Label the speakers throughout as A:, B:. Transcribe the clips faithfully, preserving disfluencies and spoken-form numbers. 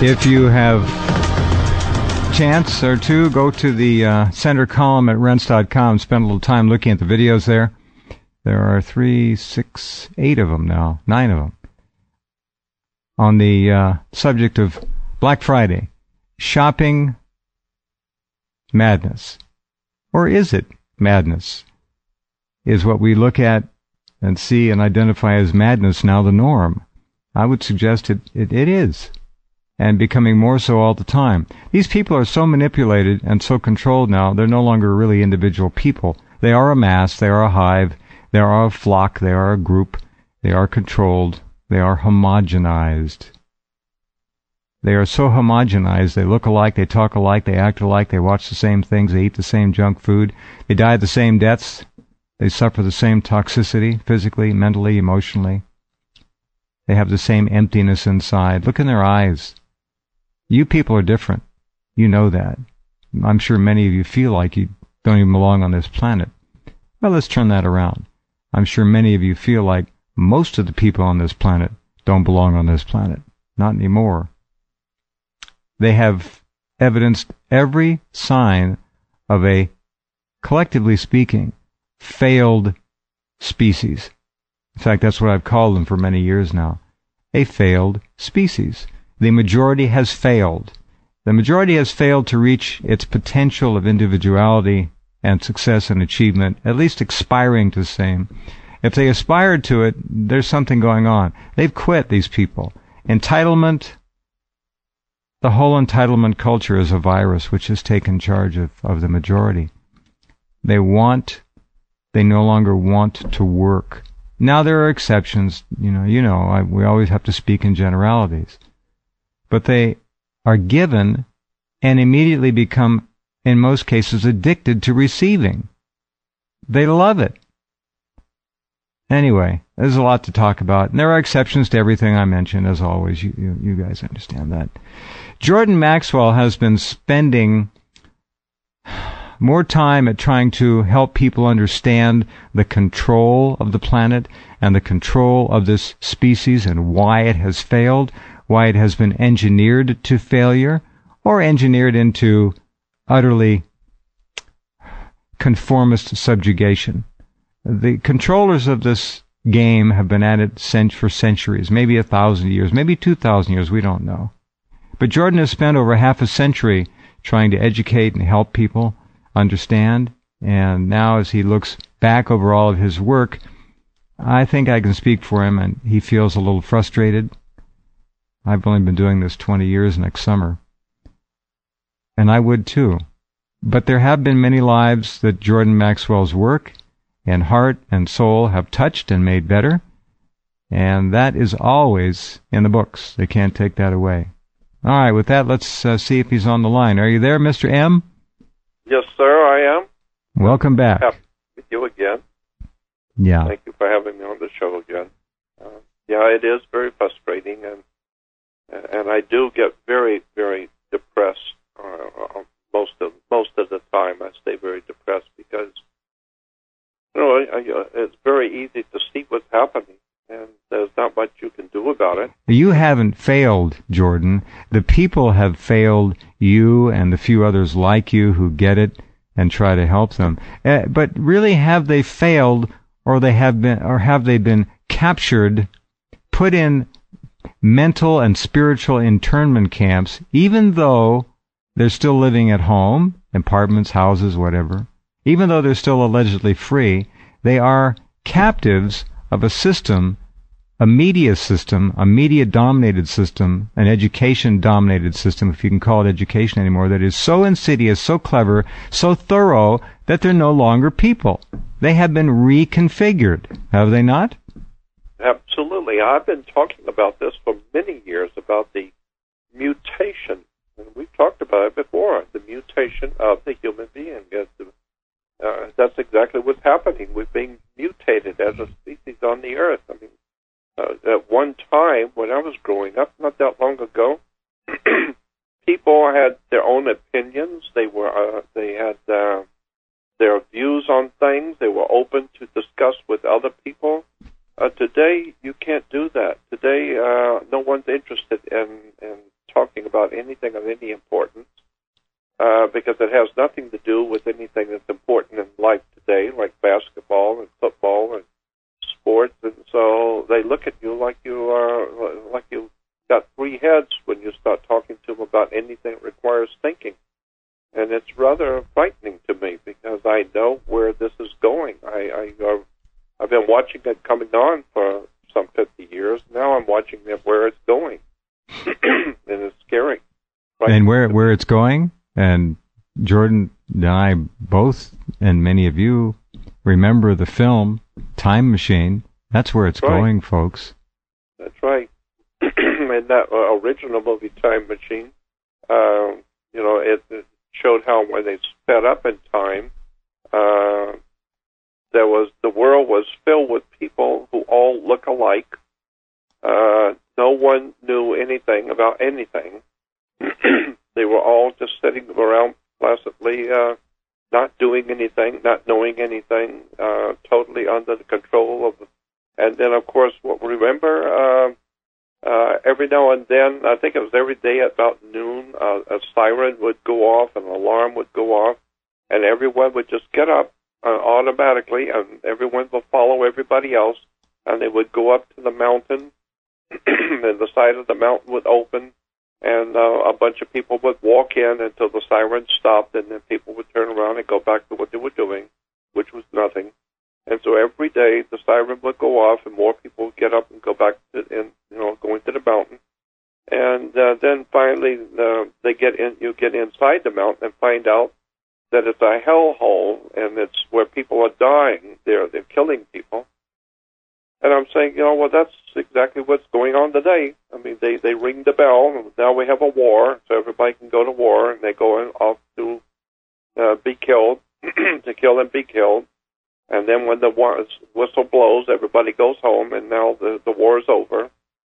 A: If you have chance or two, go to the uh, center column at rense dot com. Spend a little time looking at the videos there. There are three, six, eight of them now, nine of them, on the uh, subject of Black Friday. Shopping madness. Or is it madness? Is what we look at and see and identify as madness now the norm? I would suggest it, it, it is, and becoming more so all the time. These people are so manipulated and so controlled now, they're no longer really individual people. They are a mass, they are a hive, they are a flock, they are a group, they are controlled, they are homogenized. They are so homogenized, they look alike, they talk alike, they act alike, they watch the same things, they eat the same junk food, they die the same deaths, they suffer the same toxicity, physically, mentally, emotionally. They have the same emptiness inside. Look in their eyes. You people are different. You know that. I'm sure many of you feel like you don't even belong on this planet. Well, let's turn that around. I'm sure many of you feel like most of the people on this planet don't belong on this planet. Not anymore. They have evidenced every sign of a, collectively speaking, failed species. In fact, that's what I've called them for many years now. A failed species. The majority has failed. The majority has failed to reach its potential of individuality and success and achievement, at least aspiring to the same. If they aspired to it, there's something going on. They've quit, these people. Entitlement, the whole entitlement culture is a virus which has taken charge of, of the majority. They want, they no longer want to work. Now there are exceptions, you know, you know, I, we always have to speak in generalities. But they are given and immediately become, in most cases, addicted to receiving. They love it. Anyway, there's a lot to talk about. And there are exceptions to everything I mentioned, as always. You, you, you guys understand that. Jordan Maxwell has been spending more time at trying to help people understand the control of the planet and the control of this species and why it has failed, why it has been engineered to failure, or engineered into utterly conformist subjugation. The controllers of this game have been at it cent- for centuries, maybe a thousand years, maybe two thousand years, we don't know. But Jordan has spent over half a century trying to educate and help people understand, and now as he looks back over all of his work, I think I can speak for him, and he feels a little frustrated. I've only been doing this twenty years next summer, and I would too. But there have been many lives that Jordan Maxwell's work and heart and soul have touched and made better, and that is always in the books. They can't take that away. All right, with that, let's uh, see if he's on the line. Are you there, Mister M?
B: Yes, sir, I am.
A: Welcome back.
B: Happy with you again.
A: Yeah.
B: Thank you for having me on the show again. Uh, yeah, it is very frustrating, and and I do get very, very depressed uh, most of most of the time. I stay very depressed because you know I, I, it's very easy to see what's happening, and there's not much you can do about it.
A: You haven't failed, Jordan. The people have failed you and the few others like you who get it and try to help them. Uh, but really, have they failed, or they have been, or have they been captured, put in mental and spiritual internment camps, even though they're still living at home, apartments, houses, whatever, even though they're still allegedly free, they are captives of a system, a media system, a media-dominated system, an education-dominated system, if you can call it education anymore, that is so insidious, so clever, so thorough, that they're no longer people. They have been reconfigured, have they not?
B: Absolutely. I've been talking about this for many years, about the mutation. And we've talked about it before, the mutation of the human being. Uh, that's exactly what's happening. We're being mutated as a species on the earth. I mean, uh, at one time, when I was growing up, not that long ago, people had their own opinions. They were, uh, they had uh, their views on things. They were open to discuss with other people. Uh, today, you can't do that. Today, uh, no one's interested in, in talking about like basketball and football and sports, and so they look at you like you are like you got three heads when you start talking to them about anything that requires thinking. And it's rather frightening to me because I know where this is going. I, I, uh, I've been watching it coming on for some fifty years. Now I'm watching it where it's going. And it's scary.
A: And where where it's going, and Jordan and I both, and many of you, remember the film Time Machine. That's where it's
B: That's right.
A: going, folks.
B: That's right. And that uh, original movie, Time Machine, uh, you know, it, it showed how when they sped up in time, uh, there was the world was filled with people who all look alike. Uh, no one knew anything about anything. They were all just sitting around placidly, uh, not doing anything, not knowing anything, uh, totally under the control of. And then, of course, what remember. Uh, Uh, every now and then, I think it was every day at about noon, uh, a siren would go off, an alarm would go off, and everyone would just get up uh, automatically, and everyone would follow everybody else, and they would go up to the mountain, and the side of the mountain would open, and uh, a bunch of people would walk in until the siren stopped, and then people would turn around and go back to what they were doing, which was nothing. And so every day the siren would go off, and more people would get up and go back to, in, you know, going to the mountain. And uh, then finally, uh, they get in. You get inside the mountain and find out that it's a hellhole, and it's where people are dying. They're they're killing people. And I'm saying, you know, well, that's exactly what's going on today. I mean, they they ring the bell, and now we have a war, so everybody can go to war, and they go in off to uh, be killed, to kill and be killed. And then when the whistle blows, everybody goes home, and now the, the war is over.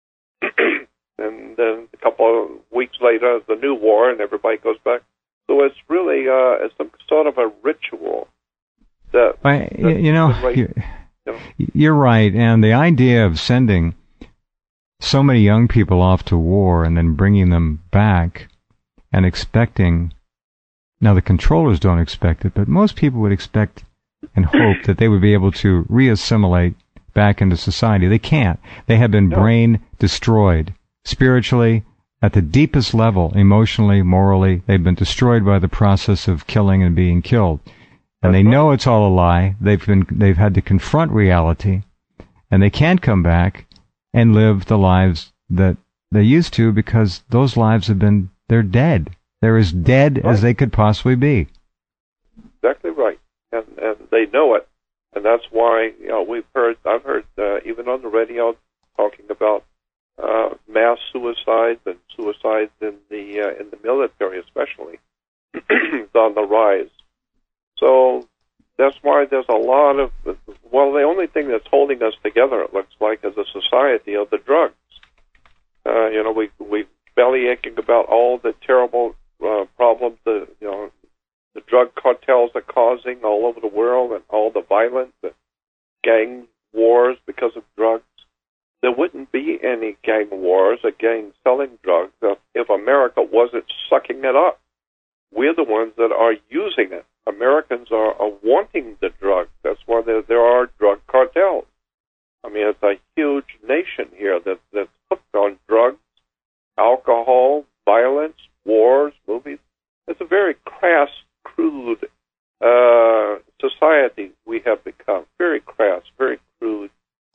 B: And then a couple of weeks later, the new war, and everybody goes back. So it's really uh, it's some sort of a ritual. That,
A: I,
B: that
A: you know,
B: right,
A: you're,
B: you know,
A: you're right. And the idea of sending so many young people off to war and then bringing them back and expecting, now the controllers don't expect it, but most people would expect and hope that they would be able to reassimilate back into society. They can't. They have been
B: no.
A: brain destroyed. Spiritually, at the deepest level, emotionally, morally, they've been destroyed by the process of killing and being killed. And
B: That's
A: they
B: right.
A: know it's all a lie. They've been, they've had to confront reality, and they can't come back and live the lives that they used to because those lives have been, they're dead. They're as dead
B: right.
A: as they could possibly be.
B: Exactly right. And, and they know it, and that's why you know we've heard. I've heard uh, even on the radio talking about uh, mass suicides and suicides in the uh, in the military, especially, is on the rise. So that's why there's a lot of well, the only thing that's holding us together, it looks like, is a society of the drugs. Uh, you know, we we belly aching about all the terrible uh, problems that you know. The drug cartels are causing all over the world, and all the violence, the gang wars because of drugs. There wouldn't be any gang wars or gang selling drugs if America wasn't sucking it up. We're the ones that are using it. Americans are, are wanting the drugs. That's why there, there are drug cartels. I mean, it's a huge nation here that, that's hooked on drugs, alcohol, violence, wars, movies. It's a very crass, crude uh, society we have become. Very crass, very crude,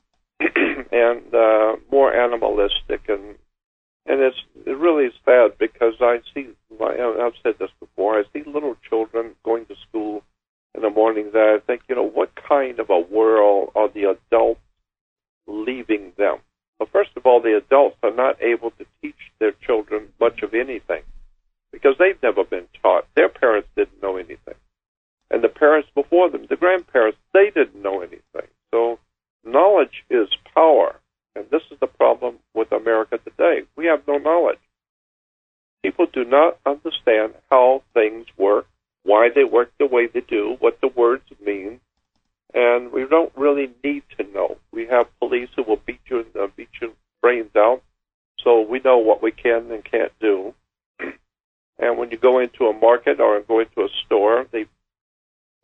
B: and uh, more animalistic, and and it's it really sad because I see. I've said this before. I see little children going to school in the mornings, and I think, you know, what kind of a world are the adults leaving them? Well, first of all, the adults are not able to teach their children much of anything, because they've never been taught. Their parents didn't know anything. And the parents before them, the grandparents, they didn't know anything. So knowledge is power. And this is the problem with America today. We have no knowledge. People do not understand how things work, why they work the way they do, what the words mean. And we don't really need to know. We have police who will beat you, uh, beat your brains out, so we know what we can and can't do. And when you go into a market or go into a store, they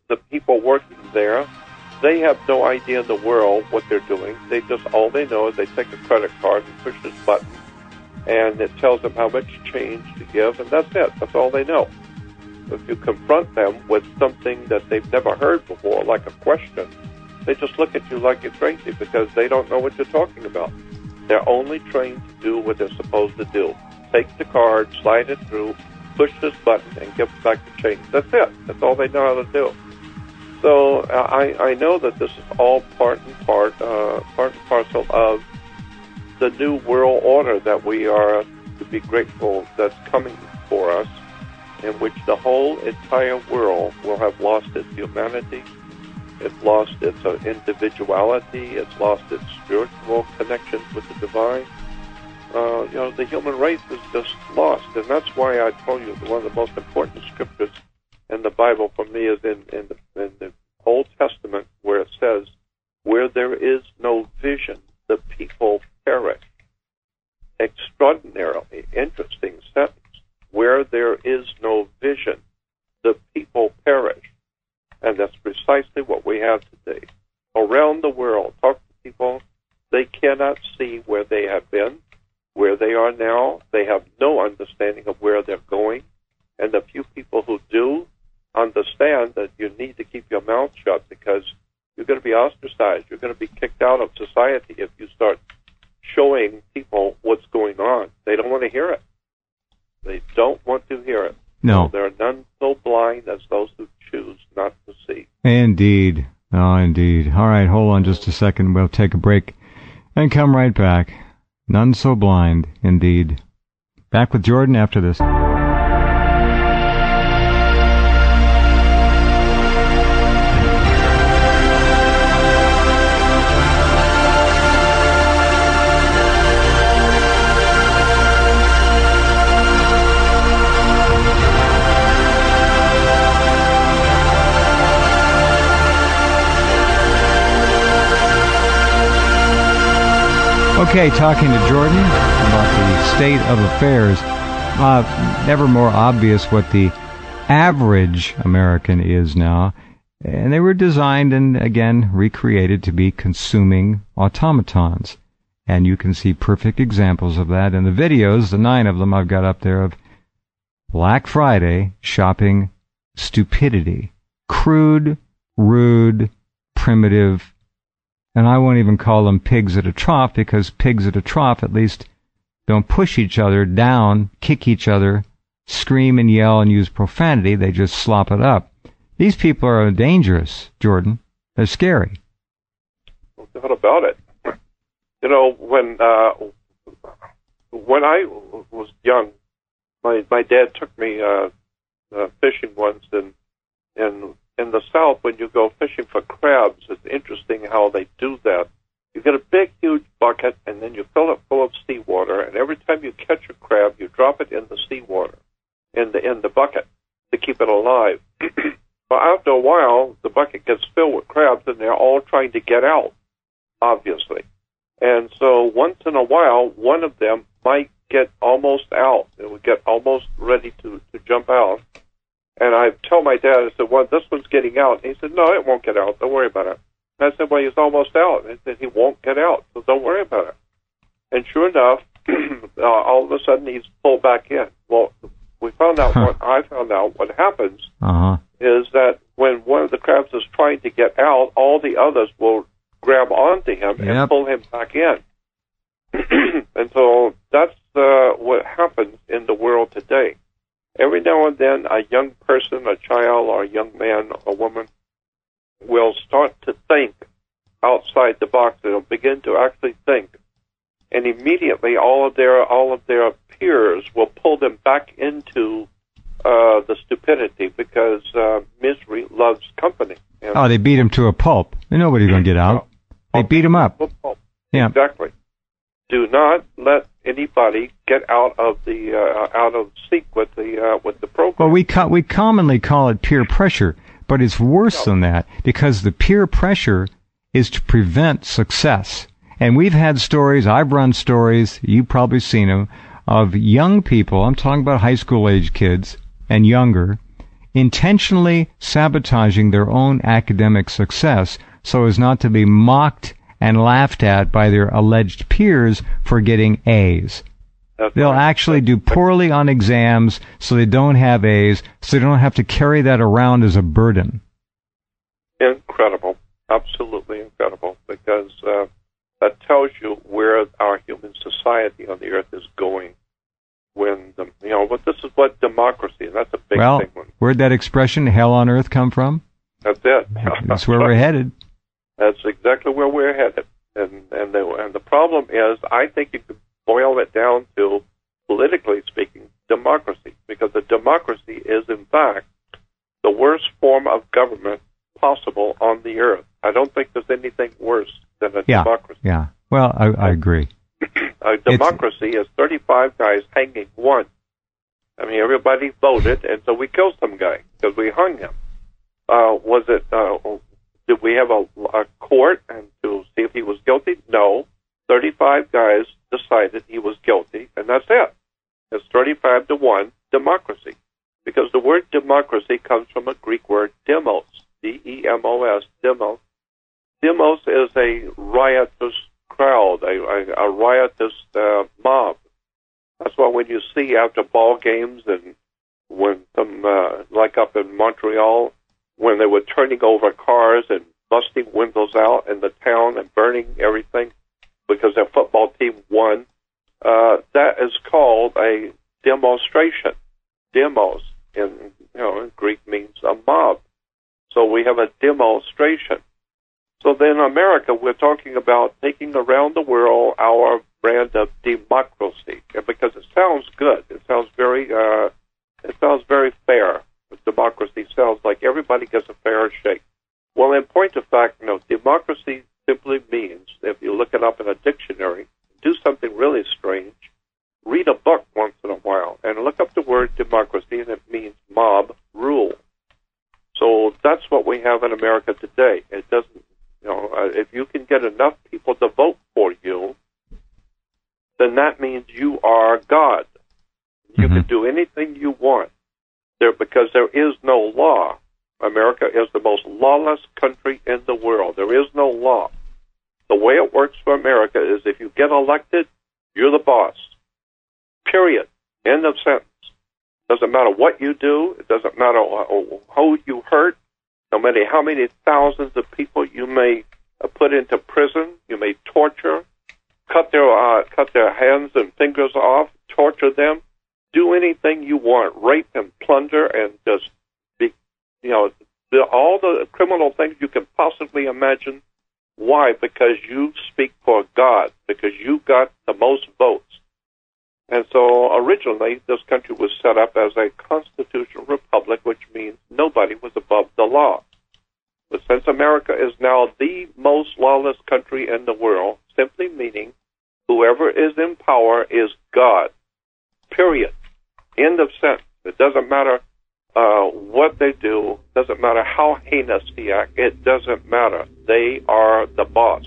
B: the people working there, they have no idea in the world what they're doing. They just, all they know is they take a credit card and push this button, and it tells them how much change to give, and that's it. That's all they know. If you confront them with something that they've never heard before, like a question, they just look at you like you're crazy because they don't know what you're talking about. They're only trained to do what they're supposed to do. Take the card, slide it through, push this button, and give back the change. That's it. That's all they know how to do. So uh, I, I know that this is all part and part, uh, part and parcel of the new world order that we are to be grateful that's coming for us, in which the whole entire world will have lost its humanity, it's lost its uh, individuality, it's lost its spiritual connections with the divine. Uh, you know, the human race is just lost, and that's why I told you one of the most important scriptures in the Bible for me is in, in, the, in the Old Testament, where it says, where there is no vision, the people perish. Extraordinarily interesting sentence. Where there is no vision, the people perish. And that's precisely what we have today. Around the world, talk to people, they cannot see where they have been, where they are now. They have no understanding of where they're going. And the few people who do understand that you need to keep your mouth shut because you're going to be ostracized. You're going to be kicked out of society if you start showing people what's going on. They don't want to hear it. They don't want to hear it.
A: No.
B: So there are none so blind as those who choose not to see.
A: Indeed. Oh, indeed. All right, hold on just a second. We'll take a break and come right back. None so blind, indeed. Back with Jordan after this. Okay, talking to Jordan about the state of affairs. Uh, never more obvious what the average American is now. And they were designed and, again, recreated to be consuming automatons. And you can see perfect examples of that in the videos, the nine of them I've got up there, of Black Friday shopping stupidity. Crude, rude, primitive. And I won't even call them pigs at a trough, because pigs at a trough at least don't push each other down, kick each other, scream and yell and use profanity. They just slop it up. These people are dangerous, Jordan. They're scary.
B: No doubt about it. You know, when uh, when I was young, my my dad took me uh, uh, fishing once, and and in the South, when you go fishing for crabs, it's interesting how they do that. You get a big, huge bucket, and then you fill it full of seawater, and every time you catch a crab, you drop it in the seawater, in the in the bucket, to keep it alive. But after a while, the bucket gets filled with crabs, and they're all trying to get out, obviously. And so once in a while, one of them might get almost out. It would get almost ready to, to jump out. And I tell my dad, I said, well, this one's getting out. And he said, no, it won't get out. Don't worry about it. And I said, well, he's almost out. And he said, he won't get out, so don't worry about it. And sure enough, uh, all of a sudden, he's pulled back in. Well, we found out
A: huh.
B: what I found out what happens
A: uh-huh.
B: is that when one of the crabs is trying to get out, all the others will grab onto him
A: yep.
B: and pull him back in. And so that's uh, what happens in the world today. Every now and then, a young person, a child, or a young man, or woman, will start to think outside the box. They'll begin to actually think, and immediately, all of their all of their peers will pull them back into uh, the stupidity, because uh, misery loves company. And
A: oh, they beat him to a pulp. Nobody's going to get out. They beat him up.
B: Yeah, exactly. Do not let anybody get out of the uh, out of sync with the uh, with the program.
A: Well, we co- we commonly call it peer pressure, but it's worse no. than that, because the peer pressure is to prevent success. And we've had stories, I've run stories, you've probably seen them, of young people, I'm talking about high school age kids and younger, intentionally sabotaging their own academic success so as not to be mocked and laughed at by their alleged peers for getting A's.
B: That's
A: They'll
B: right.
A: actually do poorly on exams so they don't have A's, so they don't have to carry that around as a burden.
B: Incredible. Absolutely incredible. Because uh, that tells you where our human society on the earth is going. When, the, you know, but this is what democracy, and that's a big
A: well,
B: thing. Well,
A: where'd that expression, hell on earth, come from?
B: That's it.
A: That's where we're headed.
B: That's exactly where we're headed. And, and, the, and the problem is, I think you could boil it down to, politically speaking, democracy. Because a democracy is, in fact, the worst form of government possible on the earth. I don't think there's anything worse than a
A: yeah,
B: democracy.
A: Yeah, well, I, I agree.
B: A democracy it's, is thirty-five guys hanging one. I mean, everybody voted, and so we killed some guy because we hung him. Uh, was it, uh, did we have a, a court and to see if he was guilty? No. thirty-five guys decided he was guilty, and that's it. It's thirty-five to one democracy. Because the word democracy comes from a Greek word demos, D E M O S, demos. Demos is a riotous crowd, a, a, a riotous uh, mob. That's why when you see after ball games and when some, uh, like up in Montreal, when they were turning over cars and busting windows out in the town and burning everything because their football team won, uh, that is called a demonstration. Demos in, you know, in Greek means a mob. So we have a demonstration. So then in America, we're talking about taking around the world our brand of democracy, because it sounds good. It sounds very, uh, it sounds very fair. Democracy sounds like everybody gets a fair shake. Well, in point of fact, you know, democracy simply means, if you look it up in a dictionary, do something really strange, read a book once in a while, and look up the word democracy, and it means mob rule. So that's what we have in America today. It doesn't, you know, uh, if you can get enough people to vote for you, then that means you are God. You
A: mm-hmm.
B: can do anything you want there because there is no law. America is the most lawless country in the world. There is no law. The way it works for America is if you get elected, you're the boss. Period. End of sentence. Doesn't matter what you do. It doesn't matter who you hurt. No matter how many thousands of people you may uh, put into prison, you may torture, cut their uh, cut their hands and fingers off, torture them, do anything you want, rape and plunder, and just be, you know, the, all the criminal things you can possibly imagine. Why? Because you speak for God, because you got the most votes. And so originally, this country was set up as a constitutional republic, which means nobody was above the law. But since America is now the most lawless country in the world, simply meaning whoever is in power is God. Period. End of sentence. It doesn't matter uh, what they do. Doesn't matter how heinous the act. It doesn't matter. They are the boss.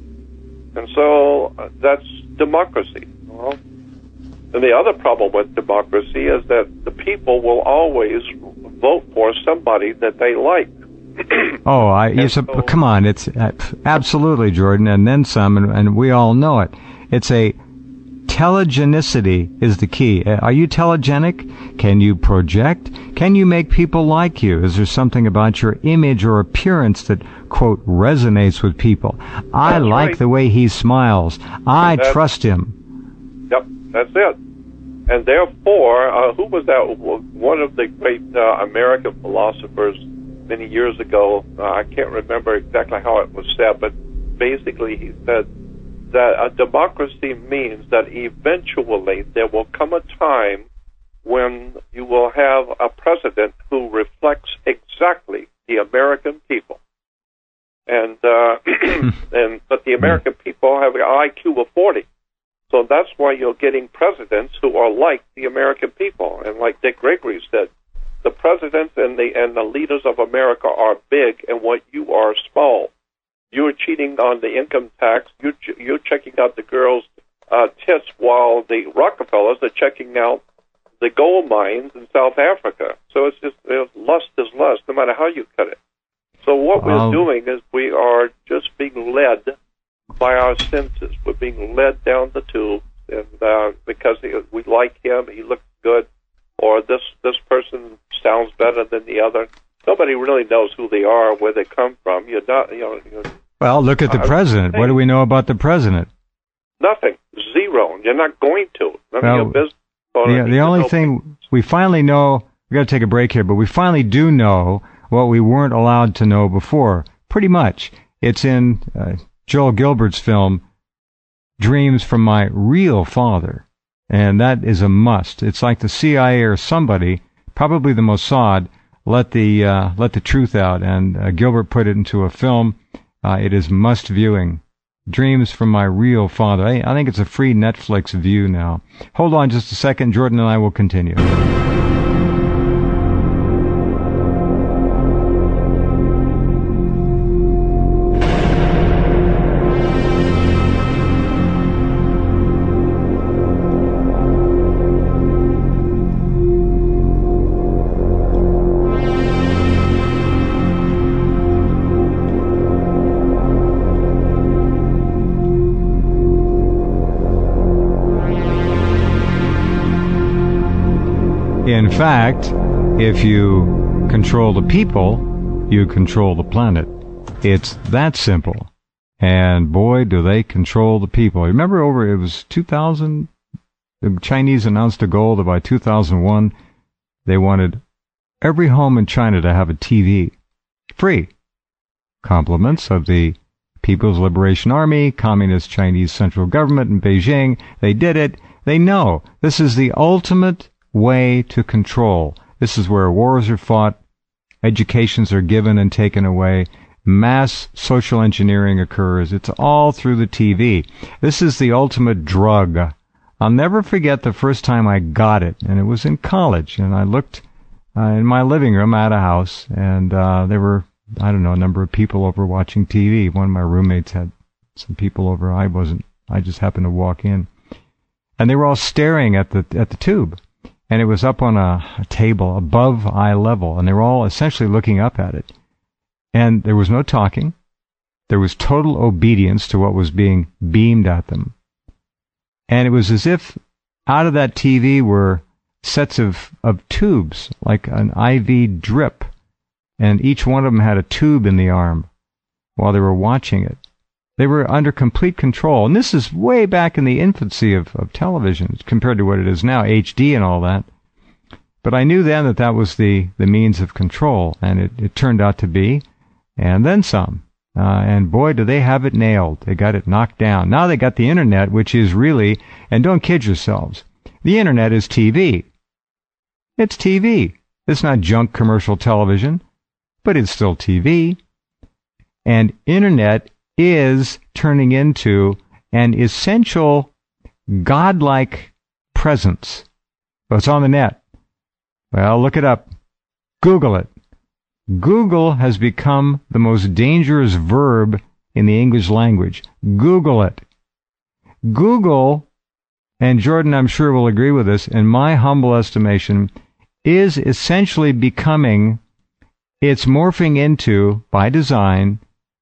B: And so uh, that's democracy. Well, and the other problem with democracy is that the people will always vote for somebody that they like.
A: oh, I, you so, come on. It's uh, absolutely, Jordan, and then some, and, and we all know it. It's a telegenicity is the key. Are you telegenic? Can you project? Can you make people like you? Is there something about your image or appearance that, quote, resonates with people? I
B: that's
A: like
B: right.
A: the way he smiles. I
B: that's,
A: trust him.
B: Yep, that's it. And therefore, uh, who was that? One of the great uh, American philosophers many years ago, uh, I can't remember exactly how it was said, but basically he said that a democracy means that eventually there will come a time when you will have a president who reflects exactly the American people. And uh, and but the American people have an I Q of forty. So that's why you're getting presidents who are like the American people. And like Dick Gregory said, the presidents and the and the leaders of America are big, and what you are small. You're cheating on the income tax. You're, you're checking out the girls' uh, tits while the Rockefellers are checking out the gold mines in South Africa. So it's just, you know, lust is lust, no matter how you cut it. So what
A: Wow.
B: we're doing is we are just being led by our senses. We're being led down the tube, and uh, because he, we like him, he looks good, or this this person sounds better than the other. Nobody really knows who they are, where they come from. You're not, you know. You're,
A: Well, look at the
B: I-
A: president. What do we know about the president?
B: nothing, zero. You're not going to. None
A: Well,
B: of your business. Or
A: The,
B: you
A: the
B: can
A: only
B: help.
A: thing we finally know, we got to take a break here, but we finally do know what we weren't allowed to know before. Pretty much. It's in uh, Joel Gilbert's film, Dreams from My Real Father. And that is a must. It's like the C I A or somebody, probably the Mossad, let the uh, let the truth out. And uh, Gilbert put it into a film. Uh, it is must viewing. Dreams from My Real Father. I, I think it's a free Netflix view now. Hold on just a second. Jordan and I will continue. In fact, if you control the people, you control the planet. It's that simple. And boy, do they control the people. Remember over, it was two thousand, the Chinese announced a goal that by two thousand one, they wanted every home in China to have a T V. Free. Compliments of the People's Liberation Army, Communist Chinese Central Government in Beijing. They did it. They know this is the ultimate way to control. This is where wars are fought, educations are given and taken away, mass social engineering occurs. It's all through the T V. This is the ultimate drug. I'll never forget the first time I got it, and it was in college, and I looked uh, in my living room at a house, and uh, there were, I don't know, a number of people over watching T V. One of my roommates had some people over. I wasn't. I just happened to walk in. And they were all staring at the at the tube. And it was up on a, a table above eye level, and they were all essentially looking up at it. And there was no talking. There was total obedience to what was being beamed at them. And it was as if out of that T V were sets of, of tubes, like an I V drip. And each one of them had a tube in the arm while they were watching it. They were under complete control. And this is way back in the infancy of, of television compared to what it is now, H D and all that. But I knew then that that was the, the means of control, and it, it turned out to be, and then some. Uh, and boy, do they have it nailed. They got it knocked down. Now they got the Internet, which is really, and don't kid yourselves, the Internet is T V. It's T V. It's not junk commercial television, but it's still T V. And Internet is turning into an essential godlike presence. Well, it's on the net. Well, look it up. Google it. Google has become the most dangerous verb in the English language. Google it. Google, and Jordan I'm sure will agree with this, in my humble estimation, is essentially becoming, it's morphing into, by design,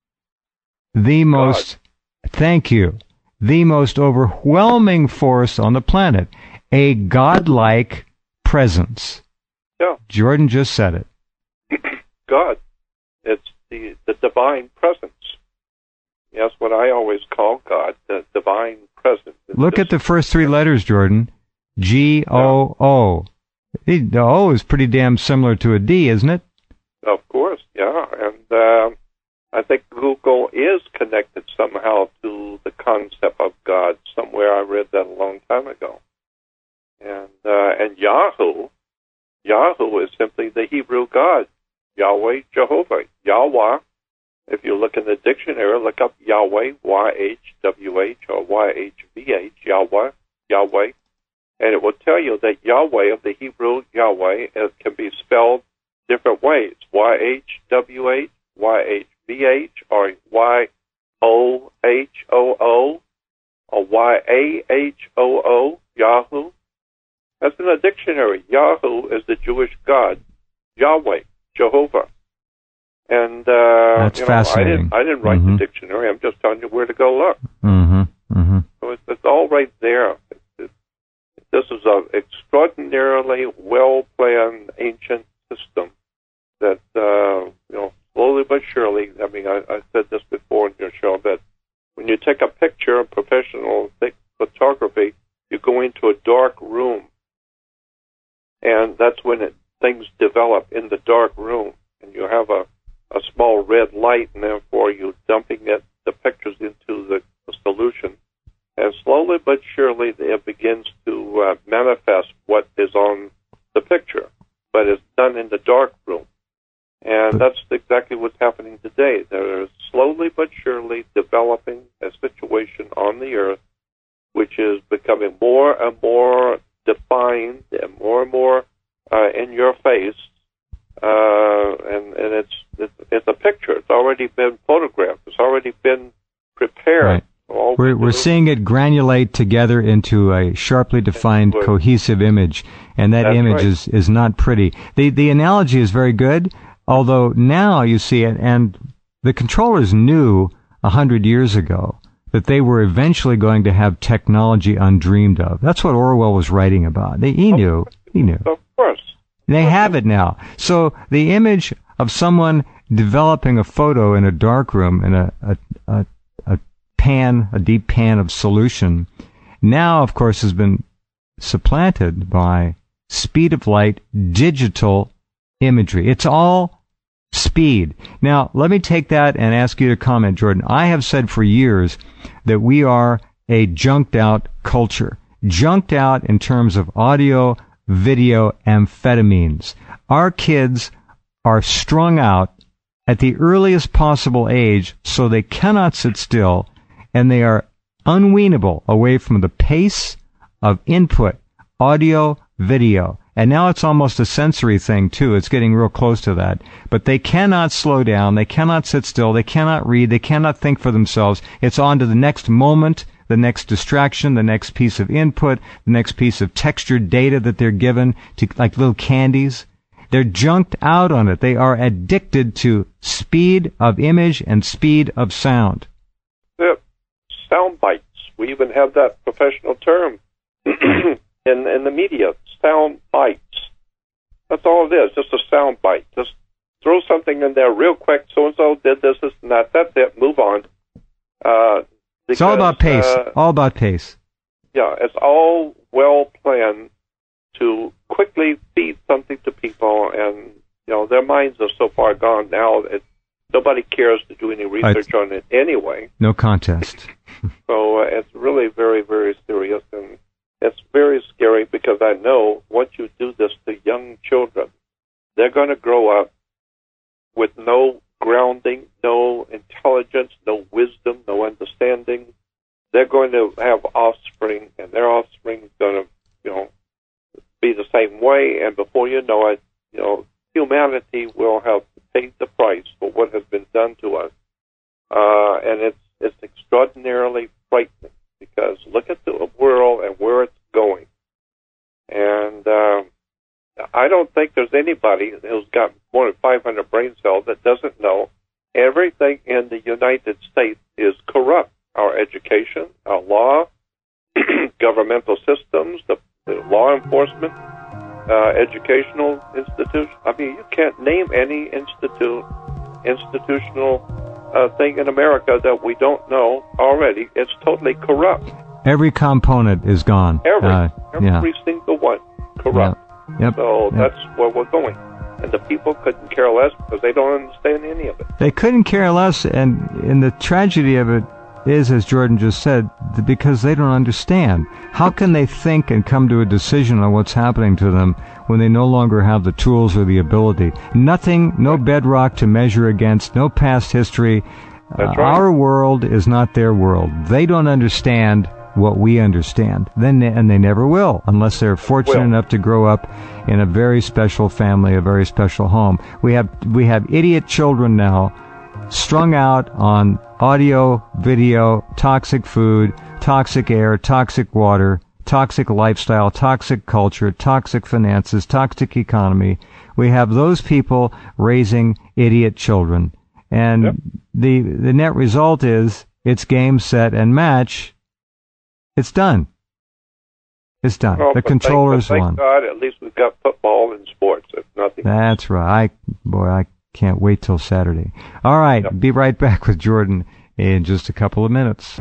A: the most, thank you, the most overwhelming force on the planet, a godlike presence.
B: Yeah.
A: Jordan just said it.
B: God. It's the, the divine presence. That's what I always call God, the divine presence. It's
A: Look
B: just,
A: at the first three letters, Jordan. G O O. The O is pretty damn similar to a D, isn't it?
B: Of course, yeah. And um, I think Google is connected somehow to the concept of God. Somewhere I read that a long time ago. And uh, and Yahoo, Yahoo is simply the Hebrew God. Yahweh, Jehovah, Yahweh. If you look in the dictionary, look up Yahweh, Y H W H or Y H V H, Yahweh, Yahweh, and it will tell you that Yahweh of the Hebrew Yahweh it can be spelled different ways: Y H W H, Y H V H, or Y O H O O, or Y A H O O, Yahoo. That's in a dictionary. Yahoo is the Jewish God. Yahweh, Jehovah. And uh,
A: That's
B: you know,
A: fascinating.
B: I didn't, I didn't write
A: mm-hmm.
B: the dictionary. I'm just telling you where to go look.
A: Mm-hmm. Mm-hmm.
B: So it's, it's all right there. It, it, this is an extraordinarily well-planned ancient system that, uh, you know, slowly but surely, I mean, I, I said this before in your show, that when you take a picture of professional photography, you go into a dark room, and that's when it, things develop in the dark room, and you have a, a small red light, and therefore you're dumping it, the pictures into the, the solution, and slowly but surely it begins to uh, manifest what is on the picture, but it's done in the dark room. And that's exactly what's happening today. They're slowly but surely developing a situation on the Earth which is becoming more and more defined and more and more uh, in your face. Uh, and and it's, it's it's a picture. It's already been photographed. It's already been prepared.
A: Right.
B: All
A: We're, we're seeing it granulate together into a sharply defined, cohesive image, and that
B: That's
A: image
B: right.
A: is, is not pretty. The the analogy is very good, although now you see it, and the controllers knew a hundred years ago that they were eventually going to have technology undreamed of. That's what Orwell was writing about. They, he knew. He knew.
B: Of course.
A: They have it now. So the image of someone developing a photo in a darkroom in a, a, a, a pan, a deep pan of solution, now, of course, has been supplanted by speed of light digital imagery. It's all speed. Now, let me take that and ask you to comment, Jordan. I have said for years that we are a junked out culture. Junked out in terms of audio, video, amphetamines. Our kids are strung out at the earliest possible age, so they cannot sit still, and they are unweanable away from the pace of input, audio, video. And now it's almost a sensory thing, too. It's getting real close to that. But they cannot slow down. They cannot sit still. They cannot read. They cannot think for themselves. It's on to the next moment, the next distraction, the next piece of input, the next piece of textured data that they're given, to like little candies. They're junked out on it. They are addicted to speed of image and speed of sound.
B: Yeah. Sound bites. We even have that professional term in in the media. Sound bites. That's all it is. Just a sound bite. Just throw something in there real quick. So and so did this, this, and that. That's it. Move on. Uh, because,
A: it's all about pace.
B: Uh,
A: all about pace.
B: Yeah, it's all well planned to quickly feed something to people, and you know their minds are so far gone now that nobody cares to do any research
A: I,
B: on it anyway.
A: No contest.
B: So uh, it's really very, very serious, and it's very scary because I know once you do this to young children, they're going to grow up with no grounding, no intelligence, no wisdom, no understanding. They're going to have offspring, and their offspring is going to, you know, be the same way, and before you know it, you know, humanity will have paid the price for what has been done to us. Uh, and it's it's extraordinarily frightening because look at the world and where it's going. And um, I don't think there's anybody who's got more than five hundred brain cells that doesn't know everything in the United States is corrupt. Our education, our law, governmental systems, the, the law enforcement, uh, educational institutions. I mean, you can't name any institute, institutional uh, thing in America that we don't know already. It's totally corrupt.
A: Every component is gone.
B: Every,
A: uh,
B: every
A: yeah.
B: single one corrupt.
A: Yep. Yep.
B: So
A: Yep.
B: that's where we're going. And the people couldn't care less because they don't understand any of it.
A: They couldn't care less, and, and the tragedy of it is, as Jordan just said, because they don't understand. How can they think and come to a decision on what's happening to them when they no longer have the tools or the ability? Nothing, no bedrock to measure against, no past history.
B: That's
A: Uh,
B: right.
A: our world is not their world. They don't understand what we understand. Then, and they never will, unless they're fortunate
B: Will.
A: enough to grow up in a very special family, a very special home. We have we have idiot children now, strung out on audio, video, toxic food, toxic air, toxic water, toxic lifestyle, toxic culture, toxic finances, toxic economy. We have those people raising idiot children. And yep. the the net result is it's game, set, and match. It's done. It's done.
B: Well,
A: the controllers
B: thank,
A: won.
B: Thank God, at least we've got football and sports, if nothing
A: That's else. right. I, boy, I can't wait till Saturday. All right, yep. Be right back with Jordan in just a couple of minutes.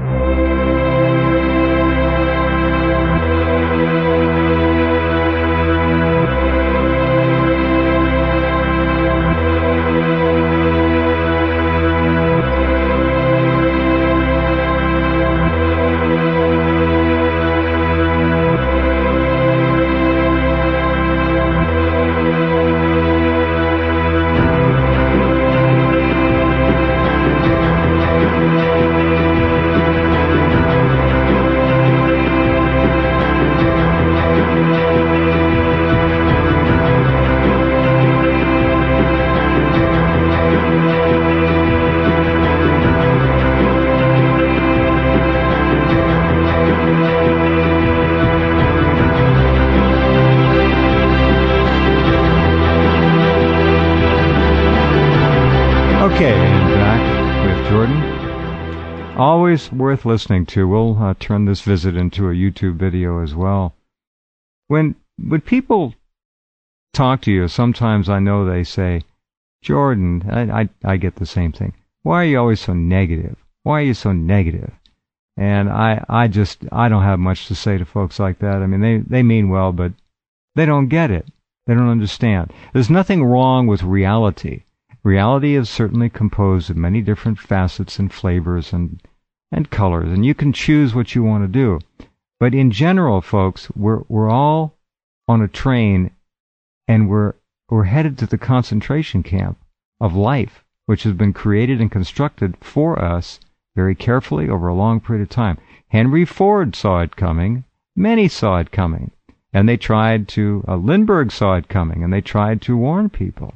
A: Okay, and back with Jordan. Always worth listening to. We'll uh, turn this visit into a YouTube video as well. When when people talk to you, sometimes I know they say, Jordan, I, I, I get the same thing. Why are you always so negative? Why are you so negative? And I, I just, I don't have much to say to folks like that. I mean, they, they mean well, but they don't get it. They don't understand. There's nothing wrong with reality. Reality is certainly composed of many different facets and flavors and, and colors, and you can choose what you want to do. But in general, folks, we're, we're all on a train, and we're, we're headed to the concentration camp of life, which has been created and constructed for us very carefully over a long period of time. Henry Ford saw it coming. Many saw it coming. And they tried to, uh, Lindbergh saw it coming, and they tried to warn people.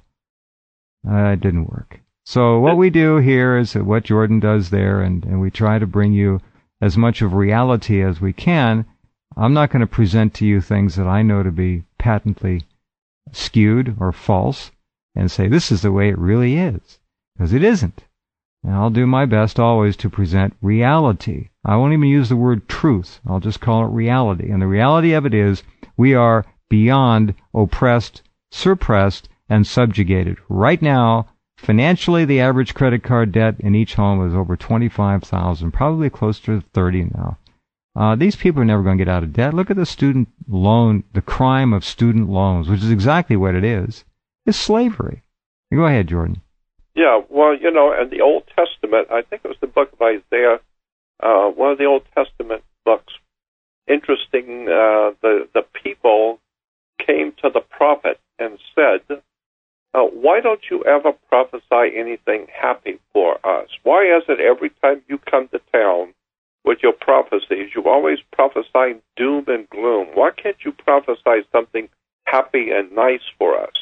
A: Uh, it didn't work. So what we do here is what Jordan does there, and, and we try to bring you as much of reality as we can. I'm not going to present to you things that I know to be patently skewed or false and say this is the way it really is, because it isn't. And I'll do my best always to present reality. I won't even use the word truth. I'll just call it reality. And the reality of it is we are beyond oppressed, suppressed, and subjugated. Right now, financially, the average credit card debt in each home is over twenty-five thousand dollars, probably close to thirty now. Uh, these people are never going to get out of debt. Look at the student loan, the crime of student loans, which is exactly what it is. It's slavery. Go ahead, Jordan.
B: Yeah, well, you know, in the Old Testament, I think it was the book of Isaiah, uh, one of the Old Testament books. Interesting, uh, the, the people came to the prophet and said, uh, why don't you ever prophesy anything happy for us? Why is it every time you come to town with your prophecies, you always prophesy doom and gloom? Why can't you prophesy something happy and nice for us?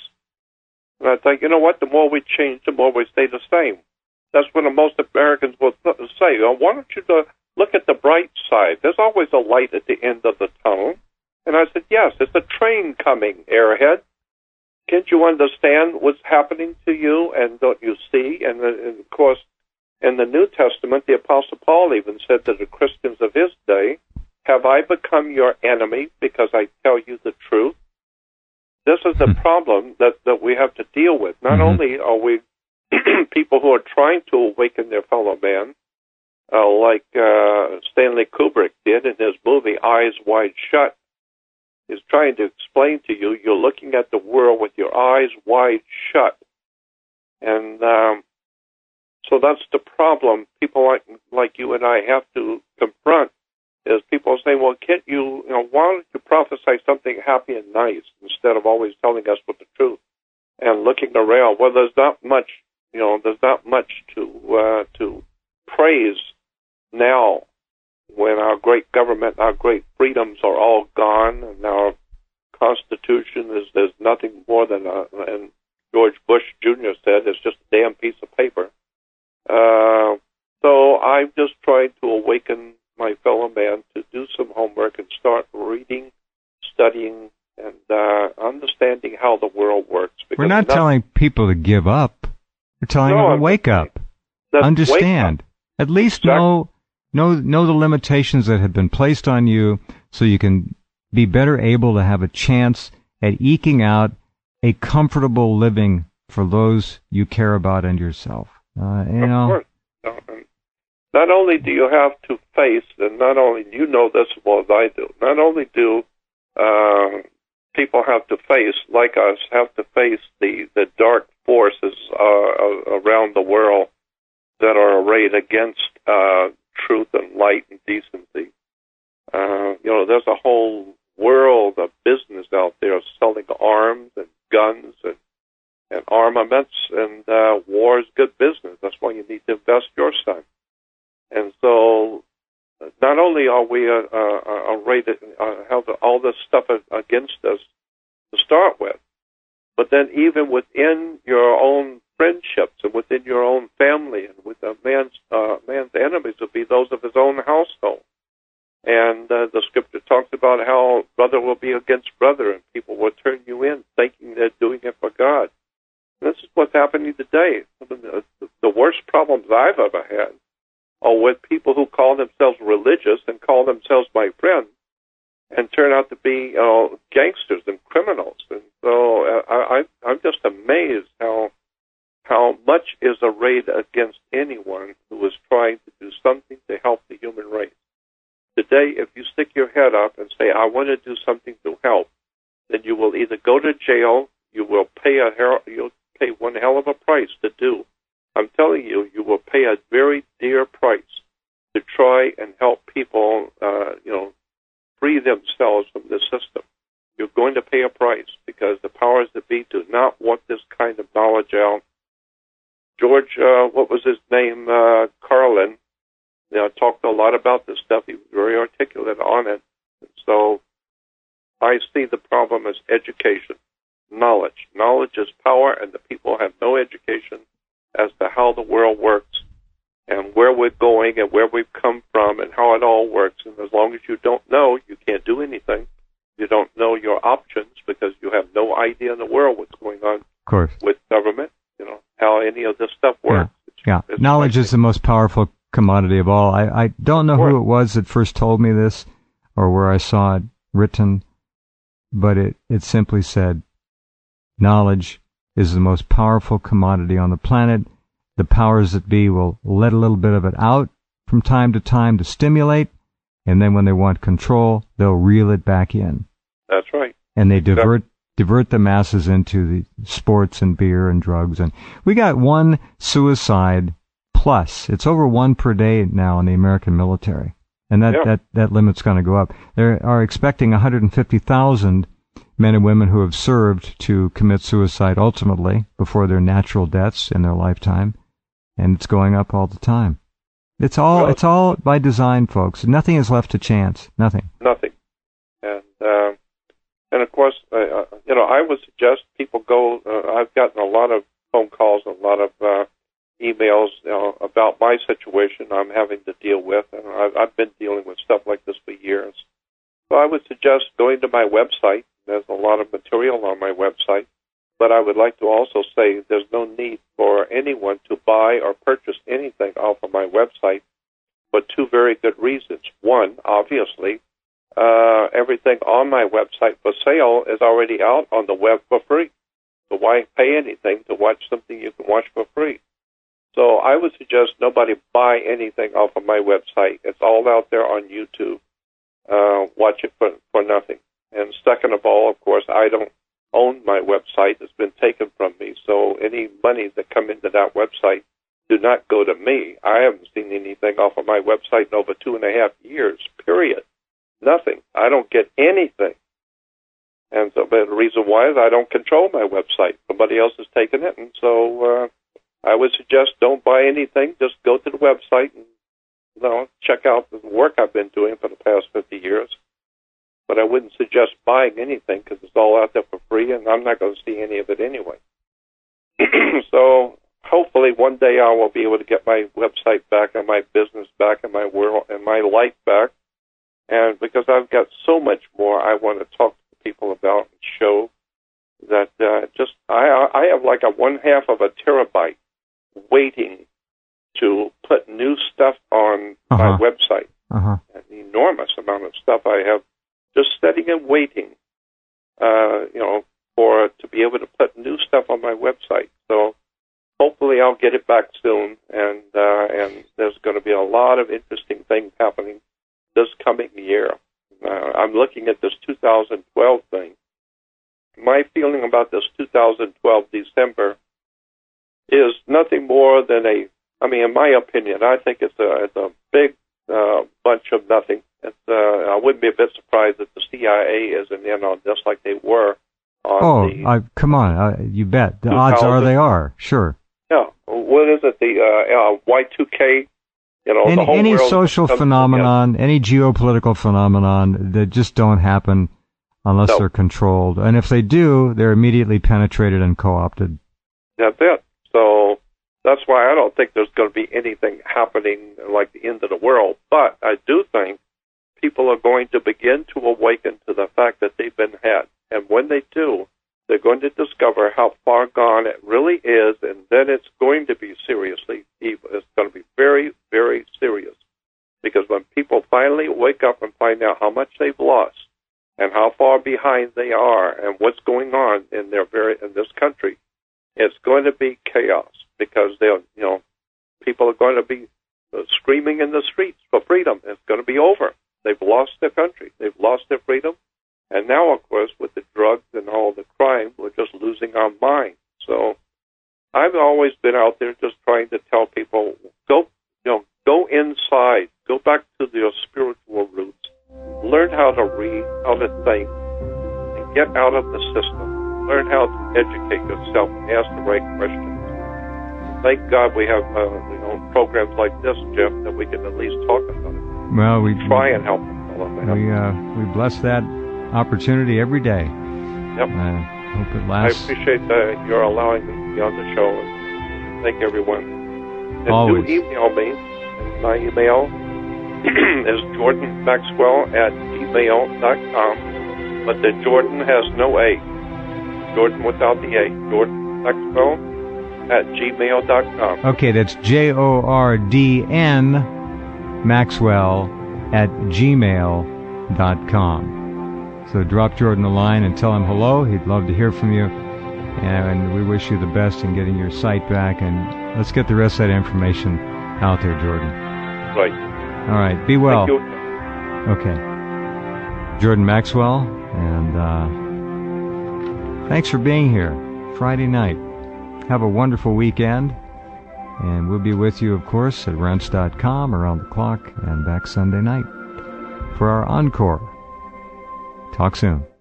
B: And I think, you know what, the more we change, the more we stay the same. That's what most Americans will say. Oh, why don't you uh, look at the bright side? There's always a light at the end of the tunnel. And I said, yes, it's a train coming, airhead. Can't you understand what's happening to you and don't you see? And, and of course, in the New Testament, the Apostle Paul even said to the Christians of his day, have I become your enemy because I tell you the truth? This is the problem that, that we have to deal with. Not mm-hmm. only are we people who are trying to awaken their fellow man, uh, like uh, Stanley Kubrick did in his movie Eyes Wide Shut. He's trying to explain to you, you're looking at the world with your eyes wide shut. And um, so that's the problem people like like you and I have to confront, is people saying, well, can't you, you know, why don't you prophesy something happy and nice instead of always telling us with the truth and looking around? Well, there's not much, you know, there's not much to uh, to praise now when our great government, our great freedoms are all gone, and our Constitution is there's nothing more than a, and George Bush Junior said, it's just a damn piece of paper. Uh, so I'm just trying to awaken my fellow man to do some homework and start reading, studying, and uh, understanding how the world works.
A: We're not nothing, telling people to give up. We're telling no, them to wake up, understand, wake up. At least exactly. know, know, know the limitations that have been placed on you, so you can be better able to have a chance at eking out a comfortable living for those you care about and yourself. Uh, you
B: of
A: know.
B: Course. Not only do you have to face, and not only you know this as well as I do, not only do uh, people have to face, like us, have to face the, the dark forces uh, around the world that are arrayed against uh, truth and light and decency. Uh, you know, there's a whole world of business out there selling arms and guns and, and armaments, and uh, war is good business. That's why you need to invest your time. And so, not only are we uh, uh, arrayed, uh, have all this stuff against us to start with, but then even within your own friendships and within your own family, and with a man's uh, man's enemies will be those of his own household. And uh, the scripture talks about how brother will be against brother, and people will turn you in, thinking they're doing it for God. And this is what's happening today. The, the worst problems I've ever had are with people who call themselves religious and call themselves my friend, and turn out to be uh, gangsters and criminals. And so uh, I, I'm just amazed how how much is arrayed against anyone who is trying to do something to help the human race. Today, if you stick your head up and say, I want to do something to help, then you will either go to jail, you will pay a you'll pay one hell of a price to do. I'm telling you, you will pay a very dear price to try and help people, uh, you know, free themselves from this system. You're going to pay a price because the powers that be do not want this kind of knowledge out. George, uh, what was his name, uh, Carlin, you know, talked a lot about this stuff. He was very articulate on it. And so I see the problem as education, knowledge. Knowledge is power, and the people have no education as to how the world works and where we're going and where we've come from and how it all works. And as long as you don't know, you can't do anything. You don't know your options because you have no idea in the world what's going on
A: of course. With
B: government, you know, how any of this stuff works.
A: Yeah, it's, yeah. It's knowledge is the most powerful commodity of all. I, I don't know who it was that first told me this or where I saw it written, but it, it simply said, knowledge is the most powerful commodity on the planet. The powers that be will let a little bit of it out from time to time to stimulate, and then when they want control, they'll reel it back in.
B: That's right.
A: And they divert divert the masses into the sports and beer and drugs. And we got one suicide plus. It's over one per day now in the American military. And that, yeah. that, that limit's going to go up. They are expecting one hundred fifty thousand men and women who have served to commit suicide ultimately before their natural deaths in their lifetime. And it's going up all the time. It's all well, it's all by design, folks. Nothing is left to chance. Nothing.
B: Nothing. And uh, and of course, uh, you know, I would suggest people go. Uh, I've gotten a lot of phone calls, a lot of uh, emails, you know, about my situation I'm having to deal with, and I've, I've been dealing with stuff like this for years. So I would suggest going to my website. There's a lot of material on my website. But I would like to also say there's no need for anyone to buy or purchase anything off of my website for two very good reasons. One, obviously, uh, everything on my website for sale is already out on the web for free. So why pay anything to watch something you can watch for free? So I would suggest nobody buy anything off of my website. It's all out there on YouTube. Uh, watch it for, for nothing. And second of all, of course, I don't own my website. It's been taken from me. So any monies that come into that website do not go to me. I haven't seen anything off of my website in over two and a half years, period. Nothing. I don't get anything. And so but the reason why is I don't control my website. Somebody else has taken it. And so uh, I would suggest don't buy anything. Just go to the website and you know, check out the work I've been doing for the past fifty years. But I wouldn't suggest buying anything because it's all out there for free, and I'm not going to see any of it anyway. So hopefully one day I will be able to get my website back and my business back and my world and my life back. And because I've got so much more I want to talk to people about and show that uh, just I I have like a one half of a terabyte waiting to put new stuff on
A: uh-huh.
B: my website.
A: Uh-huh.
B: An enormous amount of stuff I have just sitting and waiting, uh, you know, for to be able to put new stuff on my website. So hopefully I'll get it back soon, and uh, and there's going to be a lot of interesting things happening this coming year. Uh, I'm looking at this two thousand twelve thing. My feeling about this two thousand twelve December is nothing more than a, I mean, in my opinion, I think it's a, it's a big uh, bunch of nothing. It's, uh, I wouldn't be a bit surprised if the C I A isn't in on this like they were on
A: oh,
B: the...
A: Oh, come on, uh, you bet. The odds are they are, sure.
B: Yeah. What is it, the uh, uh, Y two K? You know,
A: any
B: the whole
A: any
B: world
A: social phenomenon, together. Any geopolitical phenomenon that just don't happen unless no. they're controlled. And if they do, they're immediately penetrated and co-opted.
B: That's it. So that's why I don't think there's going to be anything happening like the end of the world. But I do think people are going to begin to awaken to the fact that they've been had. And when they do, they're going to discover how far gone it really is, and then it's going to be seriously evil. It's going to be very, very serious. Because when people finally wake up and find out how much they've lost and how far behind they are and what's going on in their very in this country, it's going to be chaos, because they'll, you know, people are going to be screaming in the streets for freedom. It's going to be over. They've lost their country. They've lost their freedom. And now, of course, with the drugs and all the crime, we're just losing our mind. So I've always been out there just trying to tell people, go, you know, go inside, go back to your spiritual roots, learn how to read, how to think, and get out of the system. Learn how to educate yourself and ask the right questions. Thank God we have, uh, you know, programs like this, Jeff, that we can at least talk about it.
A: Well, we
B: try and help them.
A: We uh, we bless that opportunity every day.
B: Yep.
A: I hope it lasts.
B: I appreciate uh, your allowing me to be on the show, and thank everyone. And
A: Always.
B: do email me. My email is jordan maxwell at gmail dot com, but the Jordan has no A. Jordan without the A. Jordan Maxwell at gmail dot com.
A: Okay, that's J O R D N Maxwell at gmail dot com. So drop Jordan a line and tell him hello. He'd love to hear from you. And we wish you the best in getting your site back. And let's get the rest of that information out there, Jordan.
B: Right.
A: All right. Be well.
B: Thank you.
A: Okay. Jordan Maxwell. And uh, thanks for being here Friday night. Have a wonderful weekend. And we'll be with you, of course, at rense dot com around the clock and back Sunday night for our encore. Talk soon.